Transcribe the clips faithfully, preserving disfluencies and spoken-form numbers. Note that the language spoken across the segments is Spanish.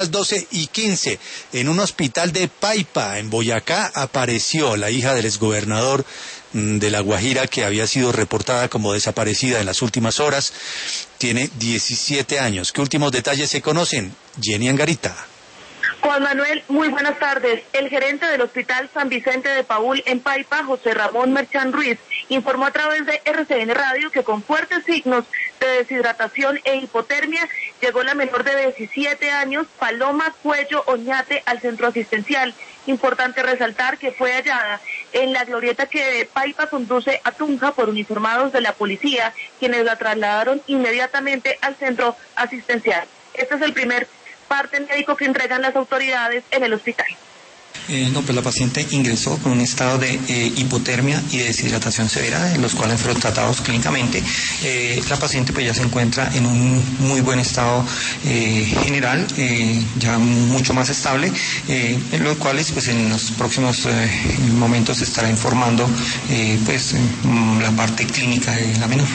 doce y quince, en un hospital de Paipa, en Boyacá, apareció la hija del exgobernador de La Guajira, que había sido reportada como desaparecida en las últimas horas. Tiene diecisiete años. ¿Qué últimos detalles se conocen? Jenny Angarita. Juan Manuel, muy buenas tardes. El gerente del Hospital San Vicente de Paúl en Paipa, José Ramón Merchán Ruiz, informó a través de R C N Radio que con fuertes signos de deshidratación e hipotermia llegó la menor de diecisiete años, Paloma Cuello Oñate, al centro asistencial. Importante resaltar que fue hallada en la glorieta que de Paipa conduce a Tunja por uniformados de la policía, quienes la trasladaron inmediatamente al centro asistencial. Este es el primer parte médico que entregan las autoridades en el hospital. Eh, no, pues la paciente ingresó con un estado de eh, hipotermia y de deshidratación severa, en los cuales fueron tratados clínicamente. Eh, la paciente pues ya se encuentra en un muy buen estado eh, general, eh, ya mucho más estable, eh, en los cuales pues en los próximos eh, momentos se estará informando eh, pues la parte clínica de la menor.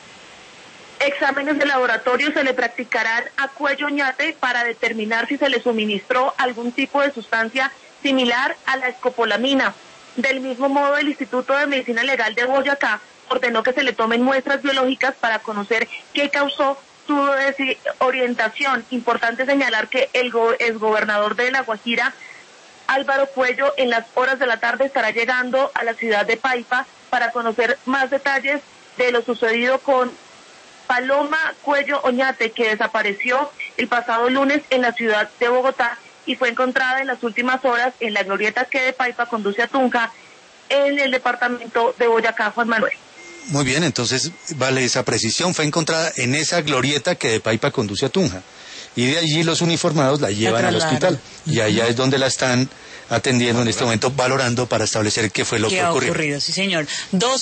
Exámenes de laboratorio se le practicarán a Cuello Oñate para determinar si se le suministró algún tipo de sustancia similar a la escopolamina. Del mismo modo, el Instituto de Medicina Legal de Boyacá ordenó que se le tomen muestras biológicas para conocer qué causó su desorientación. Importante señalar que el exgobernador de La Guajira, Álvaro Cuello, en las horas de la tarde estará llegando a la ciudad de Paipa para conocer más detalles de lo sucedido con Paloma Cuello Oñate, que desapareció el pasado lunes en la ciudad de Bogotá y fue encontrada en las últimas horas en la glorieta que de Paipa conduce a Tunja, en el departamento de Boyacá, Juan Manuel. Muy bien, entonces vale esa precisión, fue encontrada en esa glorieta que de Paipa conduce a Tunja, y de allí los uniformados la llevan al hospital, y allá es donde la están atendiendo en este momento, valorando para establecer qué fue lo que ocurrió. ¿Qué ha ocurrido? Sí, señor. Dos